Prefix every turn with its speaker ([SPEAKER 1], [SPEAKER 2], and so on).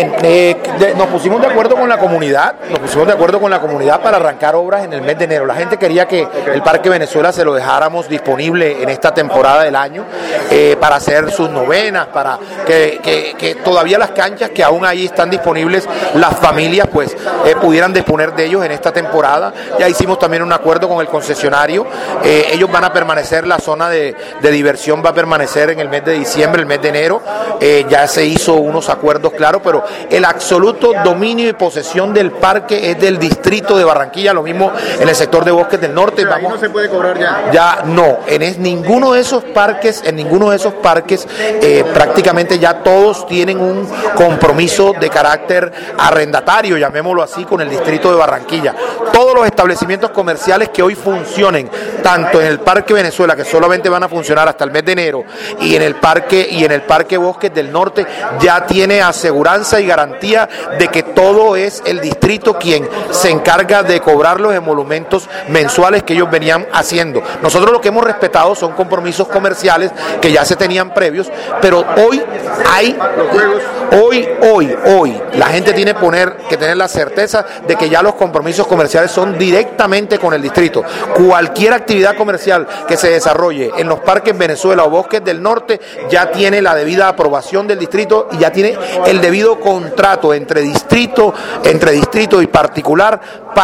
[SPEAKER 1] Nos pusimos de acuerdo con la comunidad, para arrancar obras en el mes de enero. La gente quería que el Parque Venezuela se lo dejáramos disponible en esta temporada del año para hacer sus novenas, para que todavía las canchas que aún ahí están disponibles, las familias pues pudieran disponer de ellos en esta temporada. Ya hicimos también un acuerdo con el concesionario, ellos van a permanecer, la zona de diversión va a permanecer en el mes de diciembre, el mes de enero, ya se hizo unos acuerdos claros, pero el absoluto dominio y posesión del parque es del distrito de Barranquilla, lo mismo en el sector de Bosques del Norte.
[SPEAKER 2] O sea, ahí no se puede cobrar ya.
[SPEAKER 1] Ya no, ninguno de esos parques, prácticamente ya todos tienen un compromiso de carácter arrendatario, llamémoslo así, con el distrito de Barranquilla. Todos los establecimientos comerciales que hoy funcionen, tanto en el Parque Venezuela, que solamente van a funcionar hasta el mes de enero, y en el Parque Bosques del Norte, ya tiene aseguranza y garantía de que todo es el distrito quien se encarga de cobrar los emolumentos mensuales que ellos venían haciendo. Nosotros lo que hemos respetado son compromisos comerciales que ya se tenían previos, pero hoy la gente tiene que tener la certeza de que ya los compromisos comerciales son directamente con el distrito. Cualquier actividad comercial que se desarrolle en los parques Venezuela o Bosques del Norte ya tiene la debida aprobación del distrito y ya tiene el debido contrato entre distrito y particular